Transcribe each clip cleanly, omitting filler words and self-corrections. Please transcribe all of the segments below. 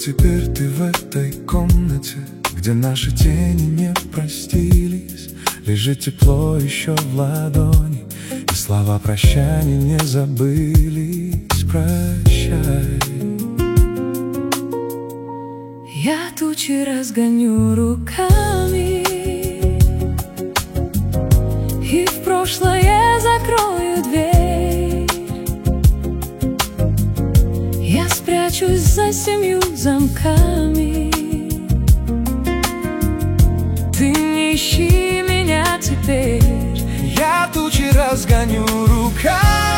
теперь ты в этой комнате, где наши тени не простились. Лежит тепло еще в ладони, и слова прощания не забылись. Прощай. Я тучи разгоню руками, и в прошлое закрою дверь. Я спрячусь за 7 замками. Ты не ищи меня теперь. Я тучи разгоню руками,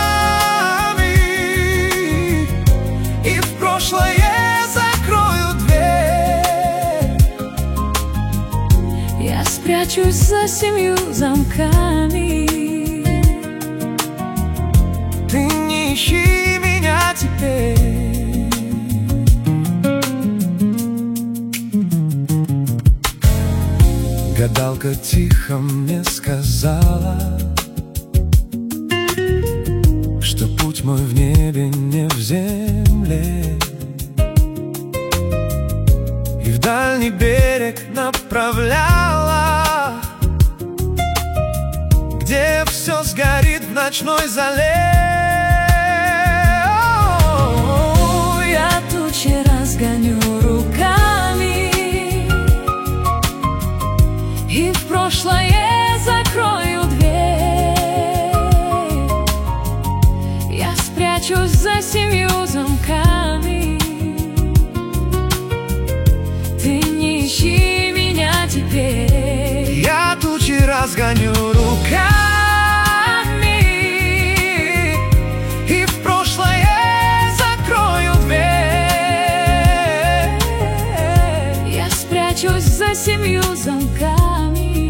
и в прошлое закрою дверь. Я спрячусь за 7 замками. Ты не ищи меня теперь. Гадалка тихо мне сказала, что путь мой в небе, не в земле, и в дальний берег направляла, где все сгорит в ночной зале. Я тучи разгоню руками, и в прошлое закрою дверь. Я спрячусь за 7 замками. Ты не ищи меня теперь. Я тучи разгоню руками, и в прошлое закрою дверь. Я спрячусь за 7 замками.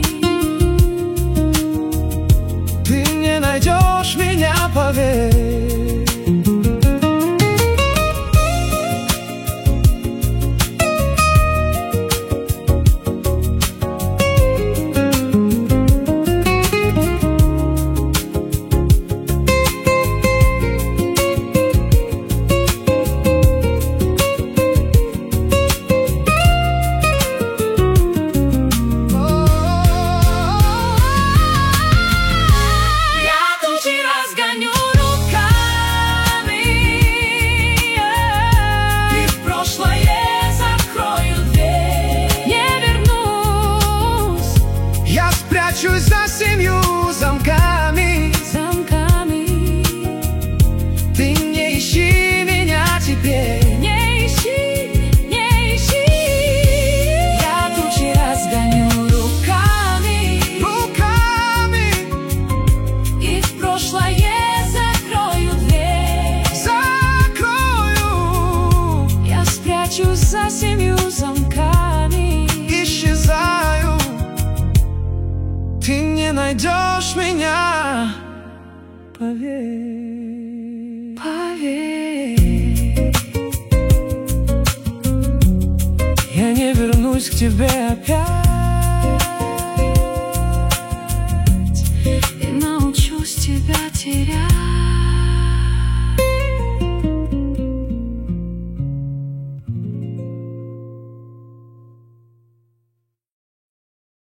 Ты не найдешь меня, поверь. Спрячусь за 7 замками. Ты не ищи меня теперь. Не ищи. Я тучи разгоню руками, и в прошлое закрою дверь. Я спрячусь за 7 замками. Исчезаю. Ты не найдешь меня, поверь. Я не вернусь к тебе опять, и научусь тебя